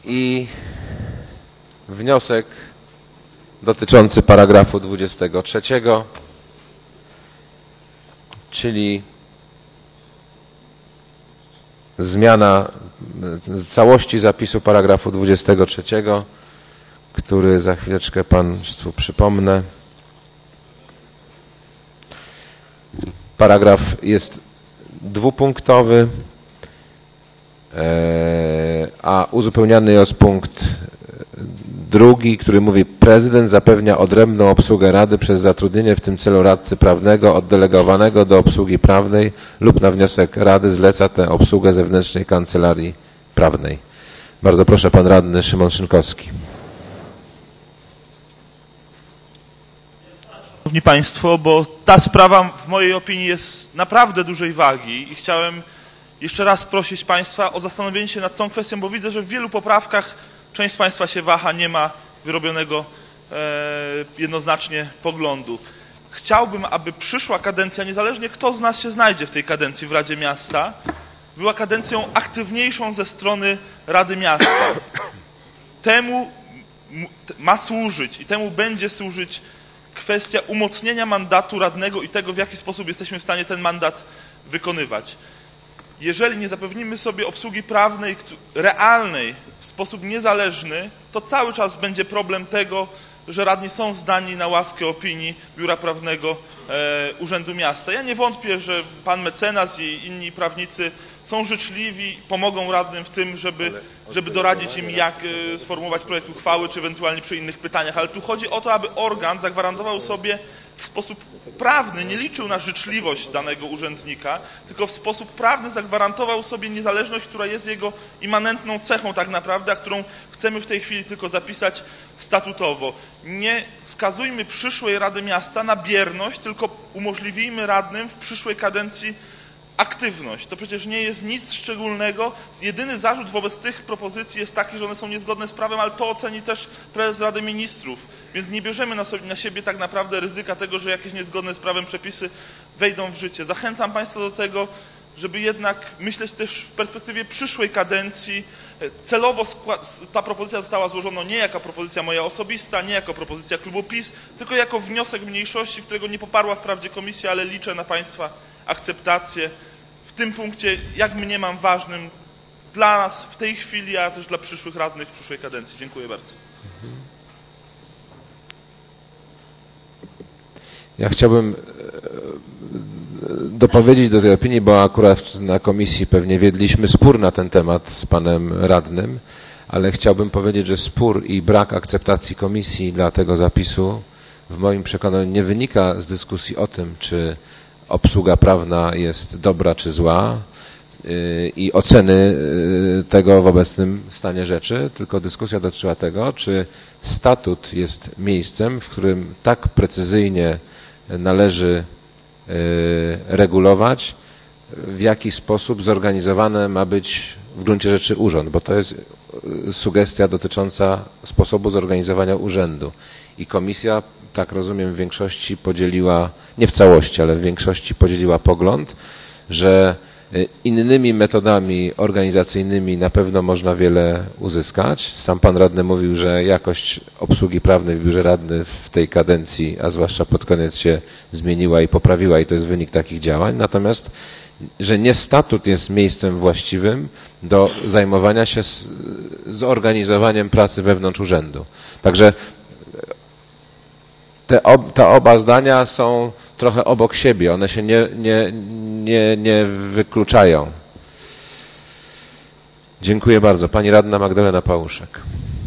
I wniosek dotyczący paragrafu 23, czyli zmiana całości zapisu paragrafu 23, który za chwileczkę Państwu przypomnę. Paragraf jest dwupunktowy, a uzupełniany jest punkt drugi, który mówi: prezydent zapewnia odrębną obsługę Rady przez zatrudnienie w tym celu radcy prawnego oddelegowanego do obsługi prawnej lub na wniosek Rady zleca tę obsługę zewnętrznej kancelarii prawnej. Bardzo proszę, pan radny Szymon Szynkowski. Szanowni Państwo, bo ta sprawa w mojej opinii jest naprawdę dużej wagi i chciałem jeszcze raz prosić Państwa o zastanowienie się nad tą kwestią, bo widzę, że w wielu poprawkach część z Państwa się waha, nie ma wyrobionego jednoznacznie poglądu. Chciałbym, aby przyszła kadencja, niezależnie kto z nas się znajdzie w tej kadencji w Radzie Miasta, była kadencją aktywniejszą ze strony Rady Miasta. Temu ma służyć i temu będzie służyć kwestia umocnienia mandatu radnego i tego, w jaki sposób jesteśmy w stanie ten mandat wykonywać. Jeżeli nie zapewnimy sobie obsługi prawnej realnej w sposób niezależny, to cały czas będzie problem tego, że radni są zdani na łaskę opinii Biura Prawnego Urzędu Miasta. Ja nie wątpię, że pan mecenas i inni prawnicy są życzliwi, pomogą radnym w tym, żeby doradzić im, jak sformułować projekt uchwały, czy ewentualnie przy innych pytaniach, ale tu chodzi o to, aby organ zagwarantował sobie w sposób prawny, nie liczył na życzliwość danego urzędnika, tylko w sposób prawny zagwarantował sobie niezależność, która jest jego immanentną cechą tak naprawdę, a którą chcemy w tej chwili tylko zapisać statutowo. Nie skazujmy przyszłej Rady Miasta na bierność, tylko umożliwimy radnym w przyszłej kadencji aktywność. To przecież nie jest nic szczególnego. Jedyny zarzut wobec tych propozycji jest taki, że one są niezgodne z prawem, ale to oceni też prezes Rady Ministrów. Więc nie bierzemy na siebie tak naprawdę ryzyka tego, że jakieś niezgodne z prawem przepisy wejdą w życie. Zachęcam Państwa do tego, żeby jednak myśleć też w perspektywie przyszłej kadencji. Celowo ta propozycja została złożona nie jako propozycja moja osobista, nie jako propozycja klubu PiS, tylko jako wniosek mniejszości, którego nie poparła wprawdzie komisja, ale liczę na Państwa akceptację w tym punkcie, jak mniemam, ważnym dla nas w tej chwili, a też dla przyszłych radnych w przyszłej kadencji. Dziękuję bardzo. Ja chciałbym dopowiedzieć do tej opinii, bo akurat na komisji pewnie wiedliśmy spór na ten temat z panem radnym, ale chciałbym powiedzieć, że spór i brak akceptacji komisji dla tego zapisu w moim przekonaniu nie wynika z dyskusji o tym, czy obsługa prawna jest dobra czy zła i oceny tego w obecnym stanie rzeczy, tylko dyskusja dotyczyła tego, czy statut jest miejscem, w którym tak precyzyjnie należy regulować, w jaki sposób zorganizowany ma być w gruncie rzeczy urząd, bo to jest sugestia dotycząca sposobu zorganizowania urzędu. I komisja, tak rozumiem, w większości podzieliła, nie w całości, ale w większości podzieliła pogląd, że innymi metodami organizacyjnymi na pewno można wiele uzyskać. Sam pan radny mówił, że jakość obsługi prawnej w biurze radnych w tej kadencji, a zwłaszcza pod koniec, się zmieniła i poprawiła i to jest wynik takich działań. Natomiast, że nie statut jest miejscem właściwym do zajmowania się zorganizowaniem pracy wewnątrz urzędu. Także te oba zdania są trochę obok siebie, one się nie wykluczają. Dziękuję bardzo. Pani radna Magdalena Pałuszek.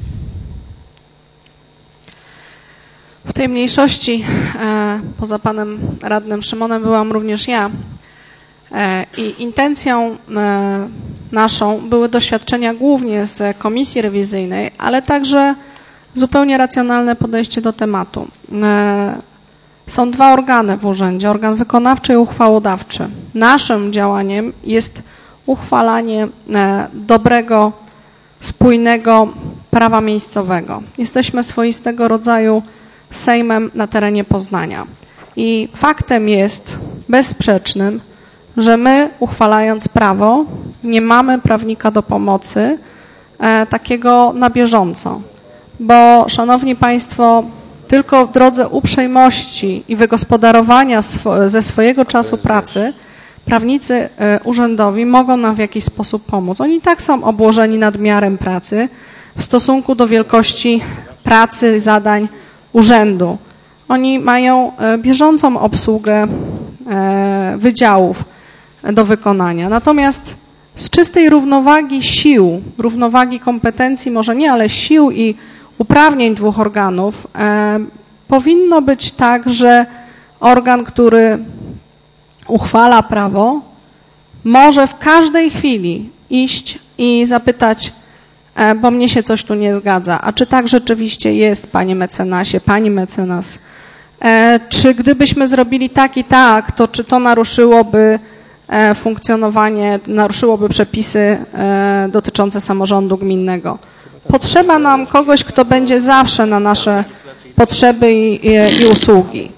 W tej mniejszości, poza panem radnym Szymonem, byłam również ja. I intencją naszą były doświadczenia głównie z komisji rewizyjnej, ale także zupełnie racjonalne podejście do tematu. Są dwa organy w urzędzie, organ wykonawczy i uchwałodawczy. Naszym działaniem jest uchwalanie dobrego, spójnego prawa miejscowego. Jesteśmy swoistego rodzaju Sejmem na terenie Poznania. I faktem jest bezsprzecznym, że my, uchwalając prawo, nie mamy prawnika do pomocy, takiego na bieżąco. Bo, szanowni państwo, tylko w drodze uprzejmości i wygospodarowania ze swojego czasu pracy prawnicy urzędowi mogą nam w jakiś sposób pomóc. Oni i tak są obłożeni nadmiarem pracy w stosunku do wielkości pracy, zadań urzędu. Oni mają bieżącą obsługę wydziałów do wykonania. Natomiast z czystej równowagi sił, równowagi kompetencji, może nie, ale sił i uprawnień dwóch organów, powinno być tak, że organ, który uchwala prawo, może w każdej chwili iść i zapytać, bo mnie się coś tu nie zgadza, a czy tak rzeczywiście jest, panie mecenasie, pani mecenas, czy gdybyśmy zrobili tak i tak, to czy to naruszyłoby funkcjonowanie, naruszyłoby przepisy dotyczące samorządu gminnego. Potrzeba nam kogoś, kto będzie zawsze na nasze potrzeby i usługi.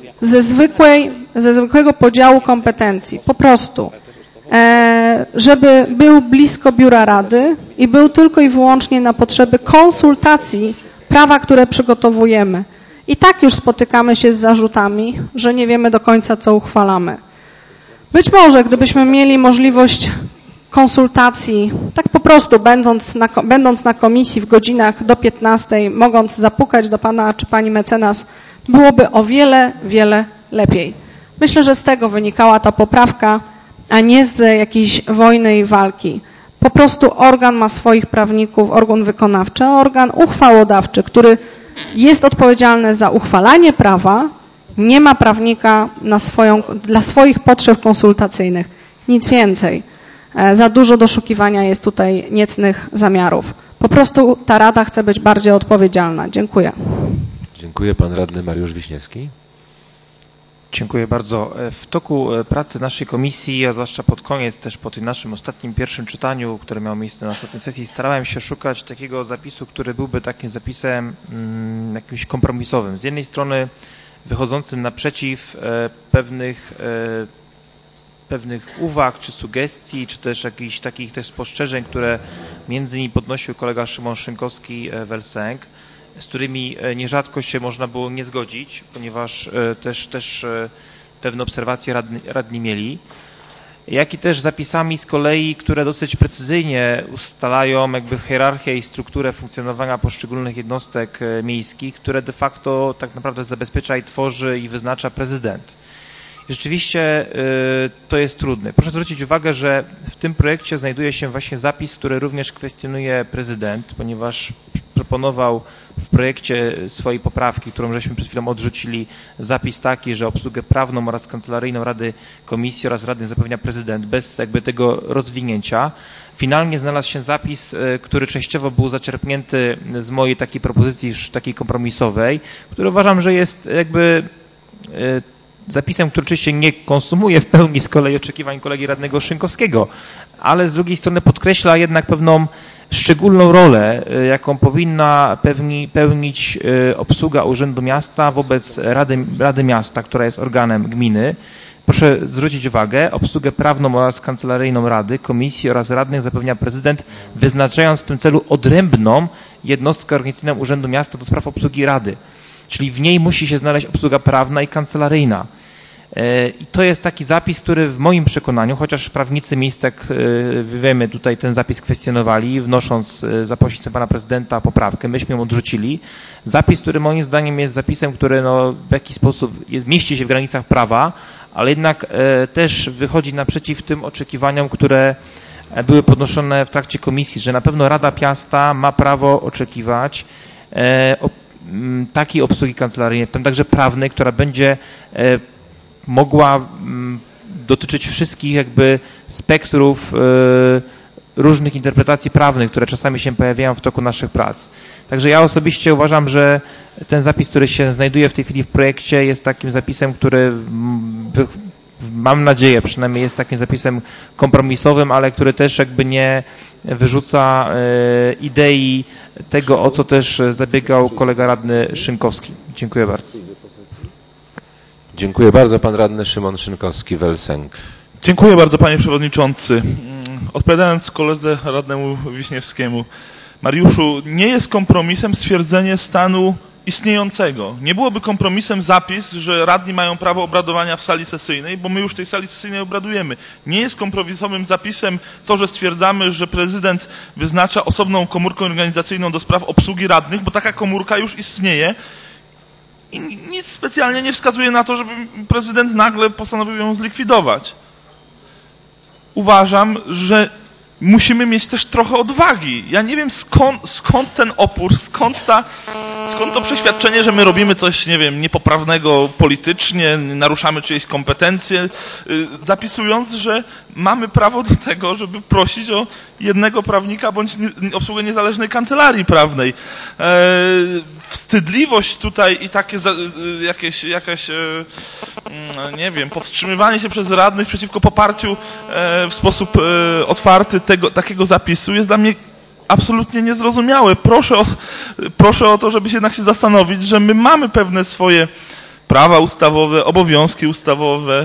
Ze zwykłego podziału kompetencji. Po prostu, żeby był blisko biura rady i był tylko i wyłącznie na potrzeby konsultacji prawa, które przygotowujemy. I tak już spotykamy się z zarzutami, że nie wiemy do końca, co uchwalamy. Być może, gdybyśmy mieli możliwość konsultacji, tak po prostu będąc na komisji w godzinach do 15, mogąc zapukać do pana czy pani mecenas, byłoby o wiele, wiele lepiej. Myślę, że z tego wynikała ta poprawka, a nie z jakiejś wojny i walki. Po prostu organ ma swoich prawników, organ wykonawczy, a organ uchwałodawczy, który jest odpowiedzialny za uchwalanie prawa, nie ma prawnika dla swoich potrzeb konsultacyjnych. Nic więcej. Za dużo doszukiwania jest tutaj niecnych zamiarów. Po prostu ta rada chce być bardziej odpowiedzialna. Dziękuję. Dziękuję. Pan radny Mariusz Wiśniewski. Dziękuję bardzo. W toku pracy naszej komisji, a zwłaszcza pod koniec, też po tym naszym ostatnim pierwszym czytaniu, które miało miejsce na ostatniej sesji, starałem się szukać takiego zapisu, który byłby takim zapisem jakimś kompromisowym. Z jednej strony wychodzącym naprzeciw pewnych uwag, czy sugestii, czy też jakichś takich też spostrzeżeń, które między innymi podnosił kolega Szymon Szynkowski-Welsenk, z którymi nierzadko się można było nie zgodzić, ponieważ też pewne obserwacje radni mieli, jak i też zapisami z kolei, które dosyć precyzyjnie ustalają jakby hierarchię i strukturę funkcjonowania poszczególnych jednostek miejskich, które de facto tak naprawdę zabezpiecza i tworzy i wyznacza prezydent. Rzeczywiście to jest trudne. Proszę zwrócić uwagę, że w tym projekcie znajduje się właśnie zapis, który również kwestionuje prezydent, ponieważ proponował w projekcie swojej poprawki, którą żeśmy przed chwilą odrzucili, zapis taki, że obsługę prawną oraz kancelaryjną Rady Komisji oraz Rady zapewnia prezydent bez jakby tego rozwinięcia. Finalnie znalazł się zapis, który częściowo był zaczerpnięty z mojej takiej propozycji już takiej kompromisowej, który uważam, że jest jakby zapisem, który oczywiście nie konsumuje w pełni z kolei oczekiwań kolegi radnego Szynkowskiego, ale z drugiej strony podkreśla jednak pewną szczególną rolę, jaką powinna pełnić obsługa Urzędu Miasta wobec Rady Miasta, która jest organem gminy. Proszę zwrócić uwagę, obsługę prawną oraz kancelaryjną Rady, Komisji oraz radnych zapewnia prezydent, wyznaczając w tym celu odrębną jednostkę organizacyjną Urzędu Miasta do spraw obsługi Rady. Czyli w niej musi się znaleźć obsługa prawna i kancelaryjna. I to jest taki zapis, który w moim przekonaniu, chociaż prawnicy miejsc, jak wiemy, tutaj ten zapis kwestionowali, wnosząc za pośrednictwem pana prezydenta poprawkę, myśmy ją odrzucili. Zapis, który moim zdaniem jest zapisem, który w jakiś sposób mieści się w granicach prawa, ale jednak też wychodzi naprzeciw tym oczekiwaniom, które były podnoszone w trakcie komisji, że na pewno Rada Miasta ma prawo oczekiwać takiej obsługi kancelaryjnej, w tym także prawnej, która będzie mogła dotyczyć wszystkich jakby spektrów różnych interpretacji prawnych, które czasami się pojawiają w toku naszych prac. Także ja osobiście uważam, że ten zapis, który się znajduje w tej chwili w projekcie, jest takim zapisem, który mam nadzieję, przynajmniej jest takim zapisem kompromisowym, ale który też jakby nie wyrzuca idei tego, o co też zabiegał kolega radny Szynkowski. Dziękuję bardzo. Dziękuję bardzo. Pan radny Szymon Szynkowski-Welsenk. Dziękuję bardzo, panie przewodniczący. Odpowiadając koledze radnemu Wiśniewskiemu, Mariuszu, nie jest kompromisem stwierdzenie stanu istniejącego. Nie byłoby kompromisem zapis, że radni mają prawo obradowania w sali sesyjnej, bo my już w tej sali sesyjnej obradujemy. Nie jest kompromisowym zapisem to, że stwierdzamy, że prezydent wyznacza osobną komórkę organizacyjną do spraw obsługi radnych, bo taka komórka już istnieje i nic specjalnie nie wskazuje na to, żeby prezydent nagle postanowił ją zlikwidować. Uważam, że musimy mieć też trochę odwagi. Ja nie wiem skąd ten opór, skąd to przeświadczenie, że my robimy coś, nie wiem, niepoprawnego politycznie, naruszamy czyjeś kompetencje, zapisując, że mamy prawo do tego, żeby prosić o jednego prawnika bądź obsługę niezależnej kancelarii prawnej. Wstydliwość tutaj i takie jakaś nie wiem, powstrzymywanie się przez radnych przeciwko poparciu w sposób otwarty takiego zapisu jest dla mnie absolutnie niezrozumiałe. Proszę o to, żeby się jednak się zastanowić, że my mamy pewne swoje prawa ustawowe, obowiązki ustawowe,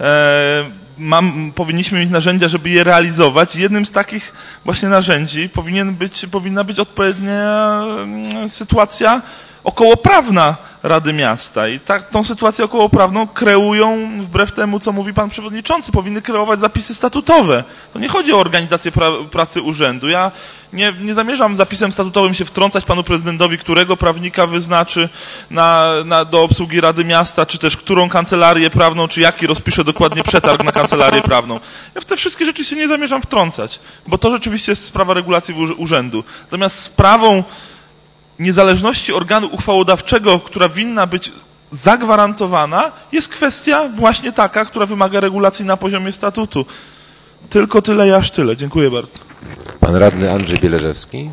powinniśmy mieć narzędzia, żeby je realizować. Jednym z takich właśnie narzędzi powinna być odpowiednia sytuacja okołoprawna Rady Miasta. I tą sytuację okołoprawną kreują, wbrew temu, co mówi pan przewodniczący, powinny kreować zapisy statutowe. To nie chodzi o organizację pracy urzędu. Ja nie zamierzam zapisem statutowym się wtrącać panu prezydentowi, którego prawnika wyznaczy do obsługi Rady Miasta, czy też którą kancelarię prawną, czy jaki rozpisze dokładnie przetarg na kancelarię prawną. Ja w te wszystkie rzeczy się nie zamierzam wtrącać, bo to rzeczywiście jest sprawa regulacji urzędu. Natomiast sprawą niezależności organu uchwałodawczego, która winna być zagwarantowana, jest kwestia właśnie taka, która wymaga regulacji na poziomie statutu. Tylko tyle i aż tyle. Dziękuję bardzo. Pan radny Andrzej Bieleżewski.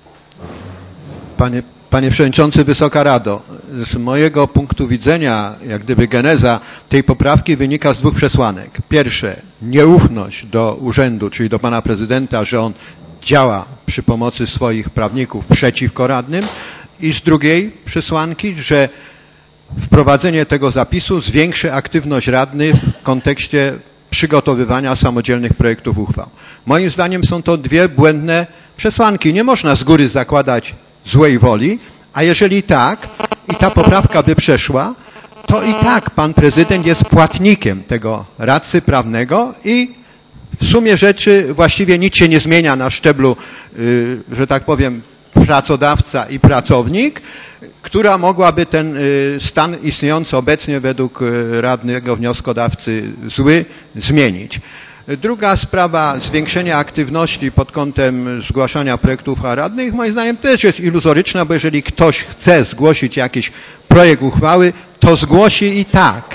Panie Przewodniczący, Wysoka Rado, z mojego punktu widzenia, jak gdyby geneza tej poprawki wynika z dwóch przesłanek. Pierwsze, nieufność do urzędu, czyli do pana prezydenta, że on działa przy pomocy swoich prawników przeciwko radnym, i z drugiej przesłanki, że wprowadzenie tego zapisu zwiększy aktywność radnych w kontekście przygotowywania samodzielnych projektów uchwał. Moim zdaniem są to dwie błędne przesłanki. Nie można z góry zakładać złej woli, a jeżeli tak i ta poprawka by przeszła, to i tak pan prezydent jest płatnikiem tego radcy prawnego i w sumie rzeczy właściwie nic się nie zmienia na szczeblu, że tak powiem, pracodawca i pracownik, która mogłaby ten stan istniejący obecnie według radnego wnioskodawcy zły zmienić. Druga sprawa, zwiększenie aktywności pod kątem zgłaszania projektów radnych, moim zdaniem też jest iluzoryczna, bo jeżeli ktoś chce zgłosić jakiś projekt uchwały, to zgłosi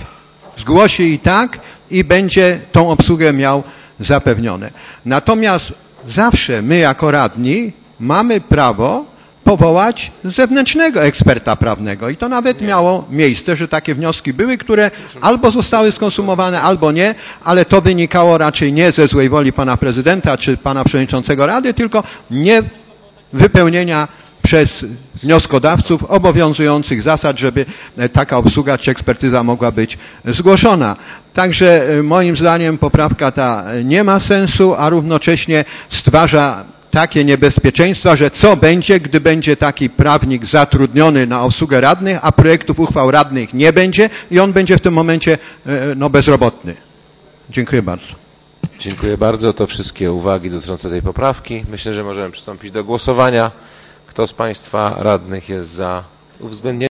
i tak i będzie tą obsługę miał zapewnione. Natomiast zawsze my jako radni mamy prawo powołać zewnętrznego eksperta prawnego i to nawet miało miejsce, że takie wnioski były, które albo zostały skonsumowane, albo nie, ale to wynikało raczej nie ze złej woli pana prezydenta czy pana przewodniczącego Rady, tylko nie wypełnienia przez wnioskodawców obowiązujących zasad, żeby taka obsługa czy ekspertyza mogła być zgłoszona. Także moim zdaniem poprawka ta nie ma sensu, a równocześnie stwarza takie niebezpieczeństwa, że co będzie, gdy będzie taki prawnik zatrudniony na obsługę radnych, a projektów uchwał radnych nie będzie i on będzie w tym momencie bezrobotny. Dziękuję bardzo. Dziękuję bardzo. To wszystkie uwagi dotyczące tej poprawki. Myślę, że możemy przystąpić do głosowania. Kto z państwa radnych jest za uwzględnieniem